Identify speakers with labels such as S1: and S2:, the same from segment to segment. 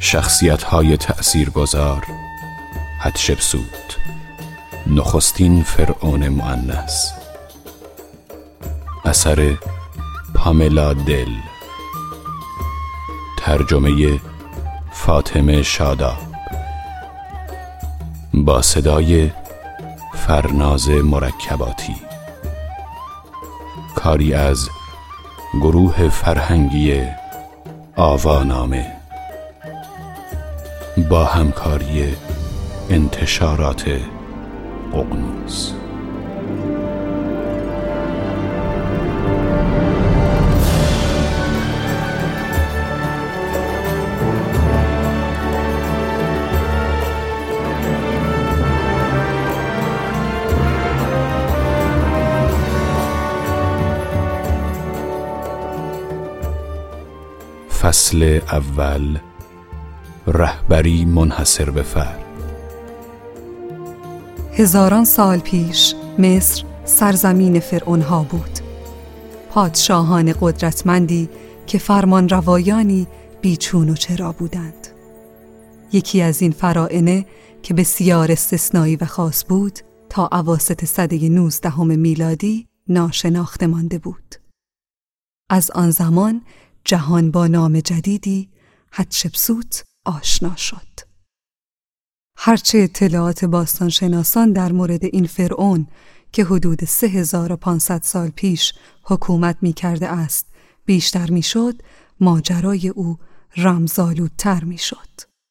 S1: شخصیت‌های تأثیرگذار: حتشبسوت، نخستین فرعون مؤنث. اثر پاملا دل. ترجمه فاطمه شاداب. با صدای فرناز مرکباتی. کاری از گروه فرهنگی آوانامه با همکاری انتشارات ققنوس. فصل اول: رهبری منحصر به فرد.
S2: هزاران سال پیش مصر سرزمین فرعونها بود. پادشاهان قدرتمندی که فرمان روایانی بیچون و چرا بودند. یکی از این فراعنه که بسیار استثنایی و خاص بود تا اواسط سده 19 میلادی ناشناخته مانده بود. از آن زمان جهان با نام جدیدی حتشبسوت آشنا شد. هرچه اطلاعات باستانشناسان در مورد این فرعون که حدود 3500 سال پیش حکومت می کرده است بیشتر می شد، ماجرای او رمزآلودتر می شد.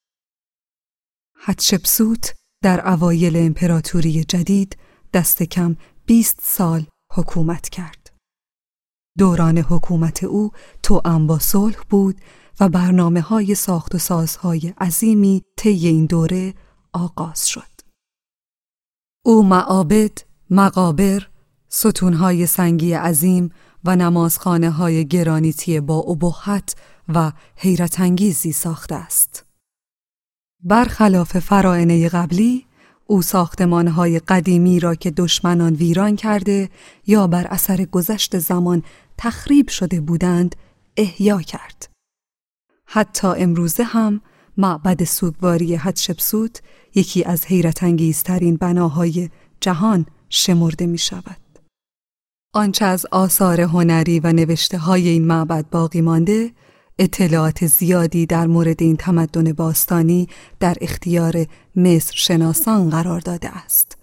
S2: حتشبسوت در اوایل امپراتوری جدید دست کم 20 سال حکومت کرد. دوران حکومت او توأم با صلح بود و برنامه‌های ساخت و سازهای عظیمی طی این دوره آغاز شد. او معابد، مقابر، ستونهای سنگی عظیم و نمازخانه‌های گرانیتی با ابهت و حیرت انگیزی ساخته است. برخلاف فراعنه قبلی، او ساختمان‌های قدیمی را که دشمنان ویران کرده یا بر اثر گذشت زمان تخریب شده بودند احیا کرد. حتی امروزه هم معبد سوگواری حتشبسوت یکی از حیرت انگیزترین بناهای جهان شمرده می شود. آنچه از آثار هنری و نوشته های این معبد باقی مانده، اطلاعات زیادی در مورد این تمدن باستانی در اختیار مصر شناسان قرار داده است.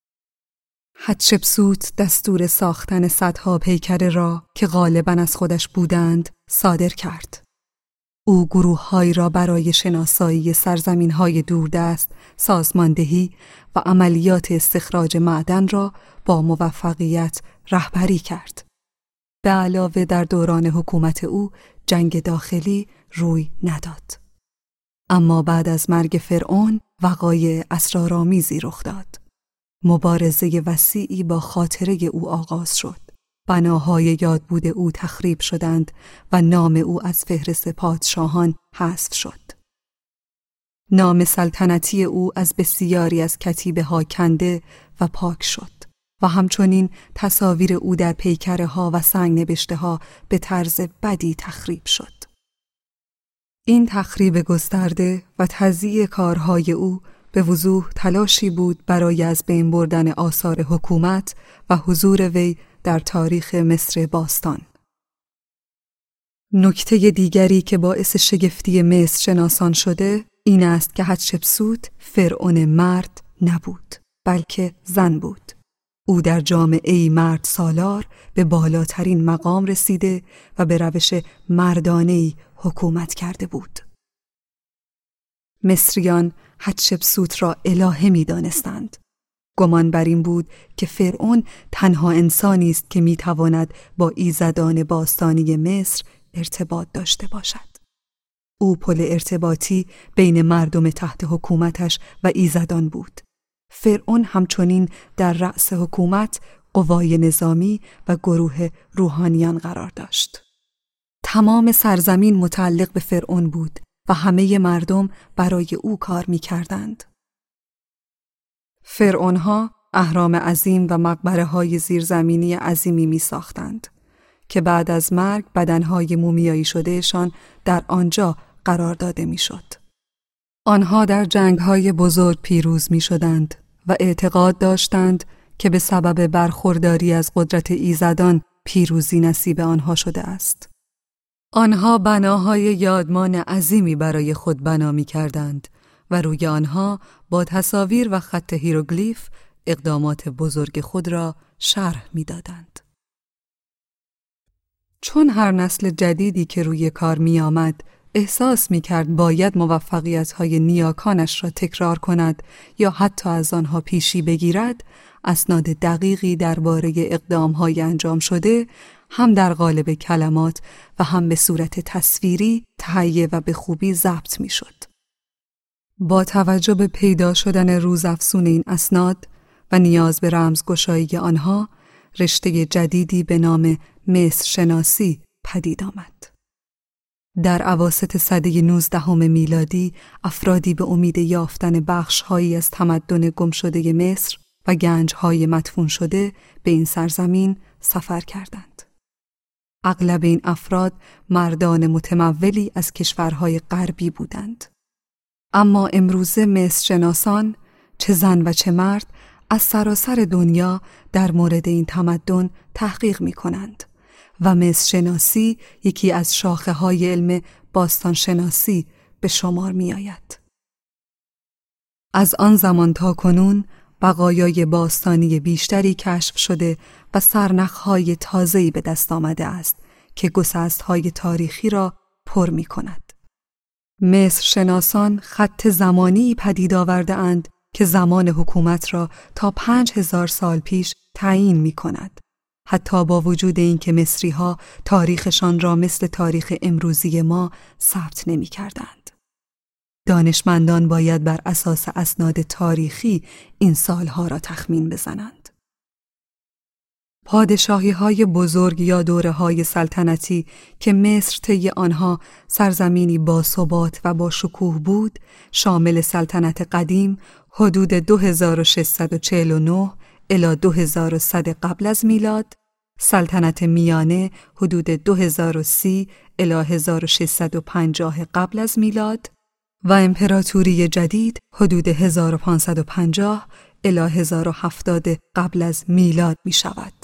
S2: حتشبسوت دستور ساختن صدها پیکره را که غالباً از خودش بودند صادر کرد. او گروه‌هایی را برای شناسایی سرزمین‌های دوردست سازماندهی و عملیات استخراج معدن را با موفقیت رهبری کرد. به علاوه در دوران حکومت او جنگ داخلی روی نداد. اما بعد از مرگ فرعون وقایع اسرارآمیزی رخ داد. مبارزه وسیعی با خاطره او آغاز شد. بناهای یادبود او تخریب شدند و نام او از فهرست پادشاهان حذف شد. نام سلطنتی او از بسیاری از کتیبه ها کنده و پاک شد و همچنین تصاویر او در پیکره ها و سنگ نبشته ها به طرز بدی تخریب شد. این تخریب گسترده و تضییع کارهای او به وضوح تلاشی بود برای از بین بردن آثار حکومت و حضور وی در تاریخ مصر باستان. نکته دیگری که باعث شگفتی مصر شناسان شده این است که حتشبسوت فرعون مرد نبود، بلکه زن بود. او در جامعه‌ای مرد سالار به بالاترین مقام رسیده و به روش مردانه‌ای حکومت کرده بود. مصریان حتشبسوت را الهه می دانستند. گمان بر این بود که فرعون تنها انسانی است که می تواند با ایزدان باستانی مصر ارتباط داشته باشد. او پل ارتباطی بین مردم تحت حکومتش و ایزدان بود. فرعون همچنین در رأس حکومت، قوای نظامی و گروه روحانیان قرار داشت. تمام سرزمین متعلق به فرعون بود و همه مردم برای او کار می کردند. فرعونها اهرام عظیم و مقبره‌های زیرزمینی عظیمی می ساختند که بعد از مرگ بدنهای مومیایی شدهشان در آنجا قرار داده می شد. آنها در جنگ‌های بزرگ پیروز می‌شدند و اعتقاد داشتند که به سبب برخورداری از قدرت ایزدان پیروزی نصیب آنها شده است. آنها بناهای یادمان عظیمی برای خود بنا می‌کردند و روی آنها با تصاویر و خط هیروگلیف اقدامات بزرگ خود را شرح می‌دادند. چون هر نسل جدیدی که روی کار می‌آمد احساس می‌کرد باید موفقیت‌های نیاکانش را تکرار کند یا حتی از آنها پیشی بگیرد، اسناد دقیقی درباره اقدام‌های انجام شده هم در قالب کلمات و هم به صورت تصویری تهیه و به خوبی ضبط می‌شد. با توجه به پیدا شدن روزافزون این اسناد و نیاز به رمزگشایی آنها، رشته جدیدی به نام مصر شناسی پدید آمد. در اواسط سده 19 میلادی افرادی به امید یافتن بخش‌هایی از تمدن گمشده مصر و گنج‌های مدفون شده به این سرزمین سفر کردند. اغلب این افراد مردان متمولی از کشورهای غربی بودند. اما امروزه مصر شناسان، چه زن و چه مرد، از سراسر دنیا در مورد این تمدن تحقیق می کنند و مصر شناسی یکی از شاخه‌های علم باستان شناسی به شمار می آید. از آن زمان تا کنون بقایای باستانی بیشتری کشف شده و سرنخ‌های تازه‌ای به دست آمده است که گسست‌های تاریخی را پر می کند. مصر شناسان خط زمانی پدید آورده اند که زمان حکومت را تا 5000 سال پیش تعیین می کند. حتی با وجود اینکه مصری‌ها تاریخشان را مثل تاریخ امروزی ما ثبت نمی کردند. دانشمندان باید بر اساس اسناد تاریخی این سالها را تخمین بزنند. پادشاهی‌های بزرگ یا دوره‌های سلطنتی که مصر طی آنها سرزمینی با ثبات و با شکوه بود، شامل سلطنت قدیم حدود 2649 الی 2100 قبل از میلاد، سلطنت میانه حدود 2030 الی 1650 قبل از میلاد و امپراتوری جدید حدود 1550 الی 1070 قبل از میلاد می شود.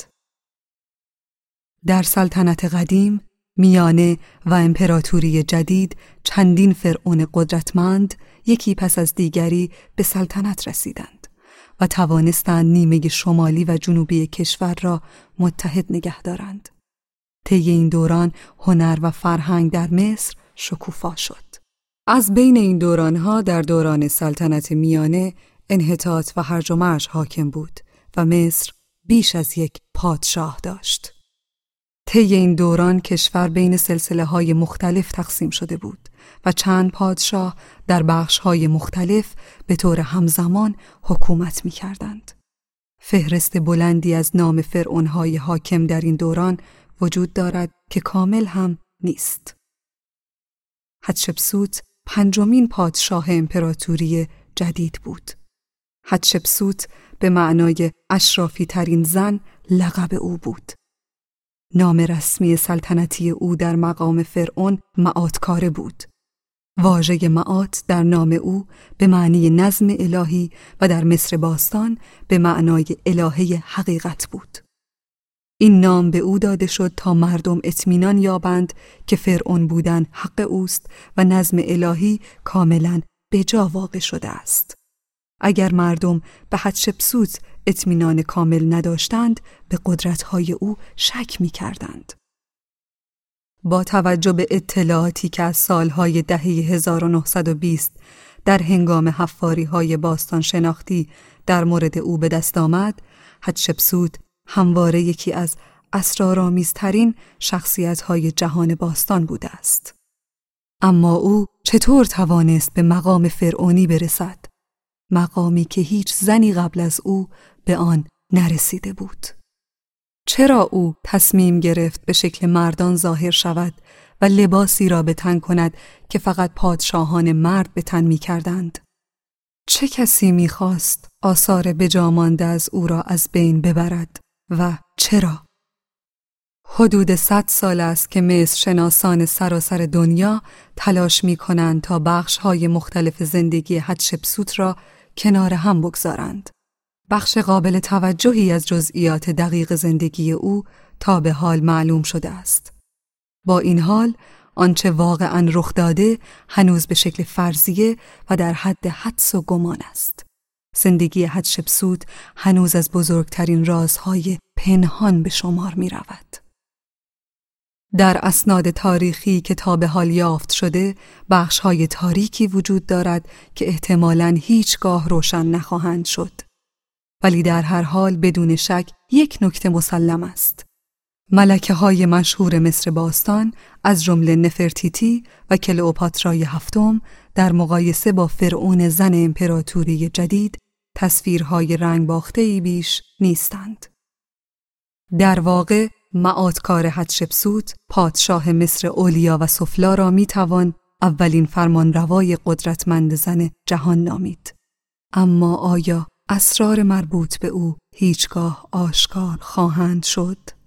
S2: در سلطنت قدیم، میانه و امپراتوری جدید چندین فرعون قدرتمند یکی پس از دیگری به سلطنت رسیدند و توانستند نیمه شمالی و جنوبی کشور را متحد نگه دارند. طی این دوران هنر و فرهنگ در مصر شکوفا شد. از بین این دورانها در دوران سلطنت میانه انحطاط و هرج و مرج حاکم بود و مصر بیش از یک پادشاه داشت. طی این دوران کشور بین سلسله‌های مختلف تقسیم شده بود و چند پادشاه در بخش‌های مختلف به طور همزمان حکومت می‌کردند. فهرست بلندی از نام فرعون‌های حاکم در این دوران وجود دارد که کامل هم نیست. حتشبسوت پنجمین پادشاه امپراتوری جدید بود. حتشبسوت به معنای اشرافی ترین زن لقب او بود. نام رسمی سلطنتی او در مقام فرعون معاتکاره بود. واژه معات در نام او به معنی نظم الهی و در مصر باستان به معنای الهه حقیقت بود. این نام به او داده شد تا مردم اطمینان یابند که فرعون بودن حق اوست و نظم الهی کاملاً به جا واقع شده است. اگر مردم به حتشبسوت اطمینان کامل نداشتند، به قدرت‌های او شک می‌کردند. با توجه به اطلاعاتی که از سالهای دهه 1920 در هنگام حفاری‌های باستان شناختی در مورد او به دست آمد، حتشبسوت همواره یکی از اسرارآمیزترین شخصیت‌های جهان باستان بوده است. اما او چطور توانست به مقام فرعونی برسد؟ مقامی که هیچ زنی قبل از او به آن نرسیده بود. چرا او تصمیم گرفت به شکل مردان ظاهر شود و لباسی را به تن کند که فقط پادشاهان مرد به تن می کردند؟ چه کسی می خواست آثار بجامانده از او را از بین ببرد و چرا؟ حدود 100 سال است که مصر شناسان سراسر دنیا تلاش می کنند تا بخش‌های مختلف زندگی حتشبسوت را کنار هم بگذارند. بخش قابل توجهی از جزئیات دقیق زندگی او تا به حال معلوم شده است. با این حال، آنچه واقعاً رخ داده هنوز به شکل فرضیه و در حد حدس و گمان است. زندگی حتشبسوت هنوز از بزرگترین رازهای پنهان به شمار می رود. در اسناد تاریخی که تا به حال یافت شده، بخش‌های تاریکی وجود دارد که احتمالاً هیچگاه روشن نخواهند شد. ولی در هر حال بدون شک یک نکته مسلم است. ملکه‌های مشهور مصر باستان از جمله نفرتیتی و کلئوپاترای هفتم در مقایسه با فرعون زن امپراتوری جدید تصویرهای رنگ باخته‌ای بیش نیستند. در واقع معادکار حتشبسوت، پادشاه مصر علیا و سفلا را میتوان اولین فرمانروای قدرتمند زن جهان نامید. اما آیا اسرار مربوط به او هیچگاه آشکار خواهند شد؟